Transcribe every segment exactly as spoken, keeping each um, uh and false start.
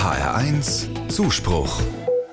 H R eins Zuspruch.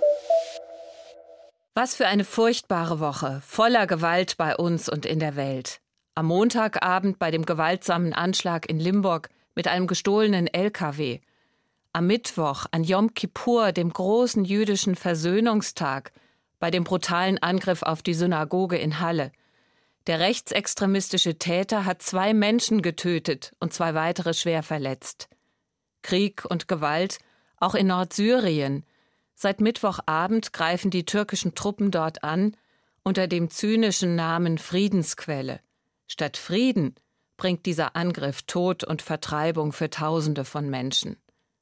Was für eine furchtbare Woche, voller Gewalt bei uns und in der Welt. Am Montagabend bei dem gewaltsamen Anschlag in Limburg mit einem gestohlenen L K W. Am Mittwoch an Jom Kippur, dem großen jüdischen Versöhnungstag, bei dem brutalen Angriff auf die Synagoge in Halle. Der rechtsextremistische Täter hat zwei Menschen getötet und zwei weitere schwer verletzt. Krieg und Gewalt, auch in Nordsyrien. Seit Mittwochabend greifen die türkischen Truppen dort an, unter dem zynischen Namen Friedensquelle. Statt Frieden bringt dieser Angriff Tod und Vertreibung für Tausende von Menschen.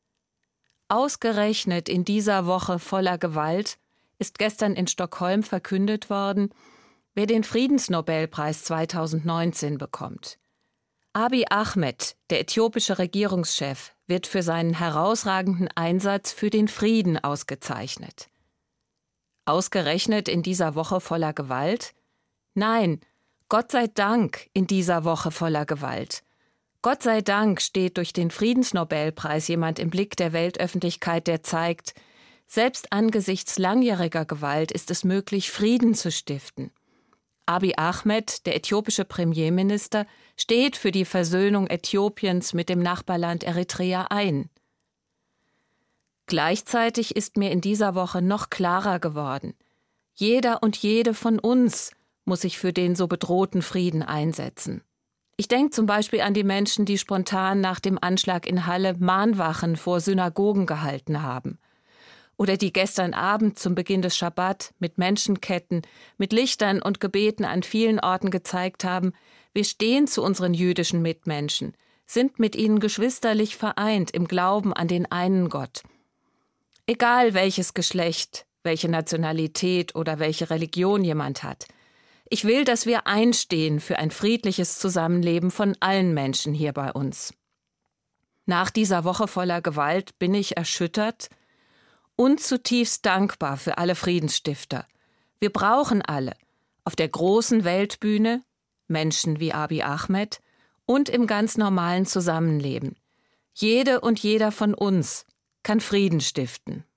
Ausgerechnet in dieser Woche voller Gewalt ist gestern in Stockholm verkündet worden, wer den Friedensnobelpreis zweitausendneunzehn bekommt. Abiy Ahmed, der äthiopische Regierungschef, wird für seinen herausragenden Einsatz für den Frieden ausgezeichnet. Ausgerechnet in dieser Woche voller Gewalt? Nein, Gott sei Dank in dieser Woche voller Gewalt. Gott sei Dank steht durch den Friedensnobelpreis jemand im Blick der Weltöffentlichkeit, der zeigt, selbst angesichts langjähriger Gewalt ist es möglich, Frieden zu stiften. Abiy Ahmed, der äthiopische Premierminister, steht für die Versöhnung Äthiopiens mit dem Nachbarland Eritrea ein. Gleichzeitig ist mir in dieser Woche noch klarer geworden: Jeder und jede von uns muss sich für den so bedrohten Frieden einsetzen. Ich denke zum Beispiel an die Menschen, die spontan nach dem Anschlag in Halle Mahnwachen vor Synagogen gehalten haben. Oder die gestern Abend zum Beginn des Schabbat mit Menschenketten, mit Lichtern und Gebeten an vielen Orten gezeigt haben, wir stehen zu unseren jüdischen Mitmenschen, sind mit ihnen geschwisterlich vereint im Glauben an den einen Gott. Egal welches Geschlecht, welche Nationalität oder welche Religion jemand hat. Ich will, dass wir einstehen für ein friedliches Zusammenleben von allen Menschen hier bei uns. Nach dieser Woche voller Gewalt bin ich erschüttert und zutiefst dankbar für alle Friedensstifter. Wir brauchen alle, auf der großen Weltbühne, Menschen wie Abiy Ahmed, und im ganz normalen Zusammenleben. Jede und jeder von uns kann Frieden stiften.